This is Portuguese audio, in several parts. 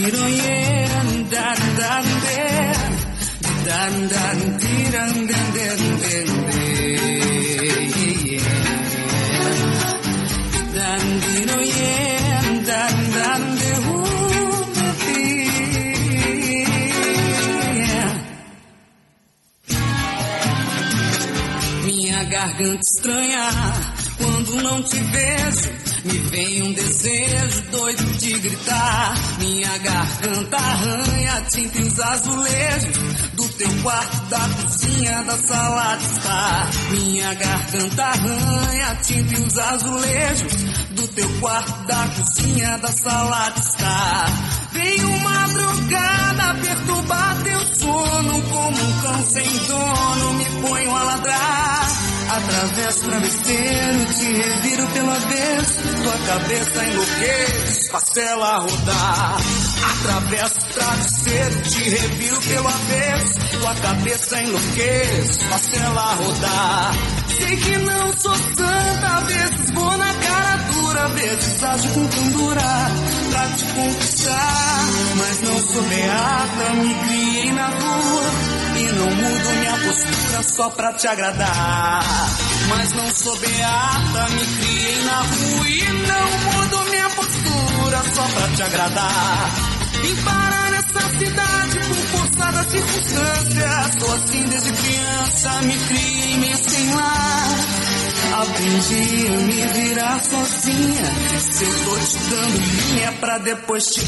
Minha garganta estranha, quando não te vejo, me vem um desejo doido de gritar. Minha garganta arranha, tinta os azulejos do teu quarto, da cozinha, da sala de estar. Minha garganta arranha, tinta os azulejos do teu quarto, da cozinha, da sala de estar. Veio madrugada perturbar teu sono, como um cão sem dono, me ponho a ladrar. Atravesso o travesseiro, te reviro pelo avesso, tua cabeça enlouquece, faço ela rodar. Atravesso o travesseiro, te reviro pelo avesso, tua cabeça enlouquece, faço ela rodar. Sei que não sou santa, às vezes vou na cara dura, às vezes ajo com candura pra te conquistar. Mas não sou beata, me criei na rua e não mudo minha postura só pra te agradar. Mas não sou beata, me criei na rua e não mudo minha postura só pra te agradar. Vim parar nessa cidade por força das circunstâncias, sou assim desde criança, me criei meio sem lar. Aprendi a me virar sozinha, se eu tô te dando linha pra depois te...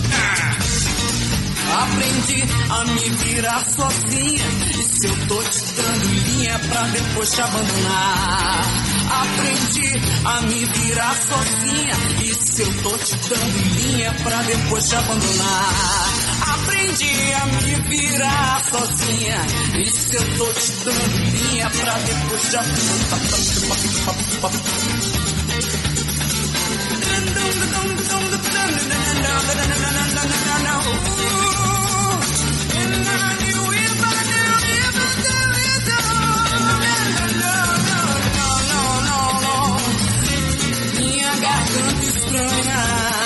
Aprendi a me virar sozinha, e se eu tô te dando linha pra depois te abandonar. Aprendi a me virar sozinha, e se eu tô te dando linha pra depois te abandonar. Aprendi a me virar sozinha, e se eu tô te dando linha pra depois te abandonar. Minha garganta estranha,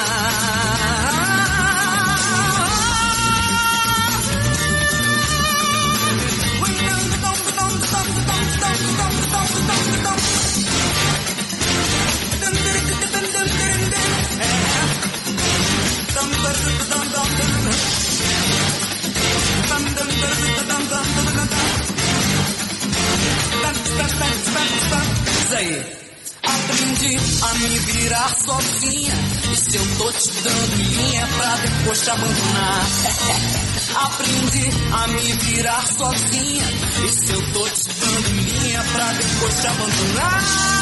aprendi a me virar sozinha, e se eu tô te dando linha pra depois te abandonar. Aprendi a me virar sozinha, e se eu tô te dando linha pra depois te abandonar.